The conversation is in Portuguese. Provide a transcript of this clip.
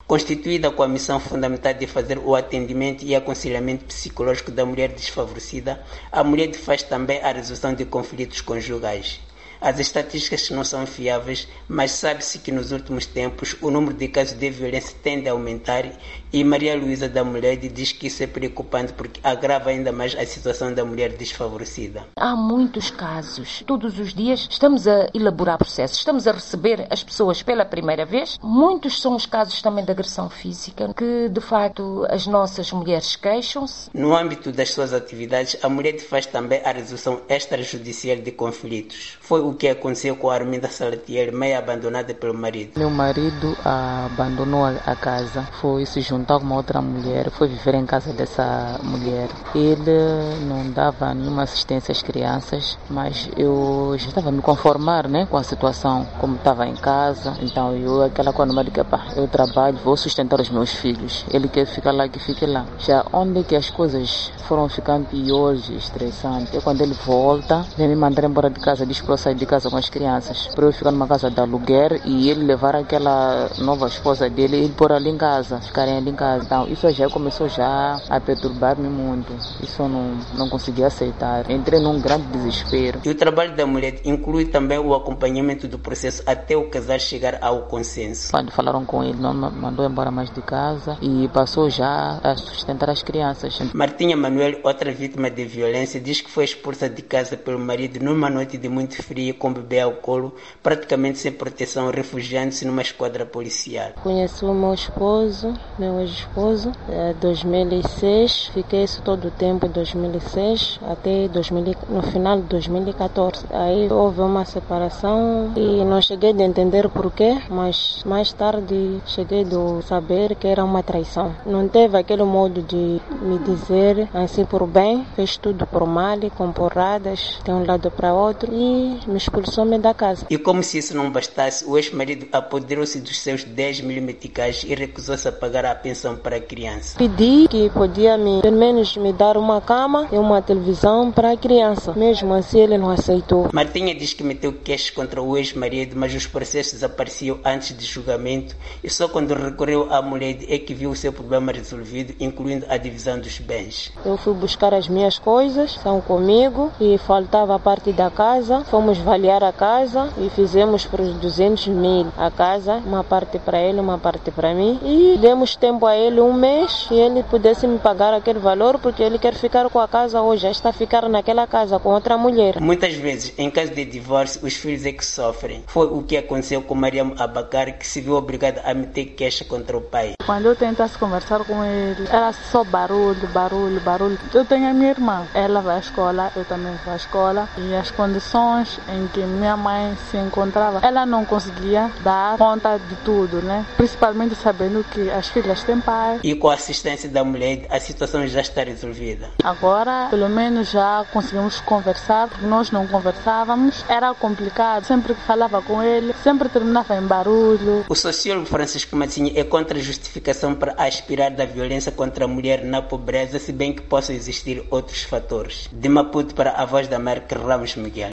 Constituída com a missão fundamental de fazer o atendimento e aconselhamento psicológico da mulher desfavorecida, a Mulher faz também a resolução de conflitos conjugais. As estatísticas não são fiáveis, mas sabe-se que nos últimos tempos o número de casos de violência tende a aumentar e Maria Luísa da Mulhed diz que isso é preocupante porque agrava ainda mais a situação da mulher desfavorecida. Há muitos casos. Todos os dias estamos a elaborar processos, estamos a receber as pessoas pela primeira vez. Muitos são os casos também de agressão física que, de facto, as nossas mulheres queixam-se. No âmbito das suas atividades, a Mulhed faz também a resolução extrajudicial de conflitos. Foi o que aconteceu com a Arminda Salatiel, meia abandonada pelo marido. Meu marido abandonou a casa, foi se juntar com uma outra mulher, foi viver em casa dessa mulher. Ele não dava nenhuma assistência às crianças, mas eu já estava a me conformar, né, com a situação, como estava em casa. Então quando me disse, eu trabalho, vou sustentar os meus filhos. Ele quer ficar lá, que fique lá. Já onde que as coisas foram ficando piores e estressantes, é quando ele volta, vem me mandar embora de casa, diz para eu sair de casa com as crianças, para eu ficar numa casa de aluguer e ele levar aquela nova esposa dele e ele pôr ali em casa, ficarem ali em casa. Então isso já começou a perturbar-me muito. Isso eu não consegui aceitar. Entrei num grande desespero. E o trabalho da mulher inclui também o acompanhamento do processo até o casal chegar ao consenso. Quando falaram com ele, não me mandou embora mais de casa e passou já a sustentar as crianças. Martinha Manuel, outra vítima de violência, diz que foi expulsa de casa pelo marido numa noite de muito frio com bebê ao colo, praticamente sem proteção, refugiando-se numa esquadra policial. Conheci o meu ex-esposo, em 2006, fiquei isso todo o tempo, em 2006 até no final de 2014. Aí houve uma separação e não cheguei a entender porquê, mas mais tarde cheguei a saber que era uma traição. Não teve aquele modo de me dizer assim por bem, fez tudo por mal, com porradas de um lado para outro e me expulsou-me da casa. E como se isso não bastasse, o ex-marido apoderou-se dos seus 10.000 meticais e recusou-se a pagar a pensão para a criança. Pedi que podia pelo menos me dar uma cama e uma televisão para a criança. Mesmo assim ele não aceitou. Martinha diz que meteu queixo contra o ex-marido, mas os processos apareciam antes de julgamento e só quando recorreu à mulher é que viu o seu problema resolvido, incluindo a divisão dos bens. Eu fui buscar as minhas coisas, estão comigo e faltava a parte da casa. Fomos avaliar a casa e fizemos por 200.000 a casa, uma parte para ele, uma parte para mim e demos tempo a ele 1 mês e ele pudesse me pagar aquele valor porque ele quer ficar com a casa hoje, já está a ficar naquela casa com outra mulher. Muitas vezes, em caso de divórcio, os filhos é que sofrem. Foi o que aconteceu com Mariam Abacar, que se viu obrigada a meter queixa contra o pai. Quando eu tentasse conversar com ele, era só barulho. Eu tenho a minha irmã, ela vai à escola, eu também vou à escola e as condições em que minha mãe se encontrava, ela não conseguia dar conta de tudo, né? Principalmente sabendo que as filhas têm pai. E com a assistência da mulher, a situação já está resolvida. Agora, pelo menos já conseguimos conversar, porque nós não conversávamos, era complicado. Sempre que falava com ele, sempre terminava em barulho. O sociólogo Francisco Massinha é contra a justificação para aspirar da violência contra a mulher na pobreza, se bem que possam existir outros fatores. De Maputo para a Voz da América, Ramos Miguel.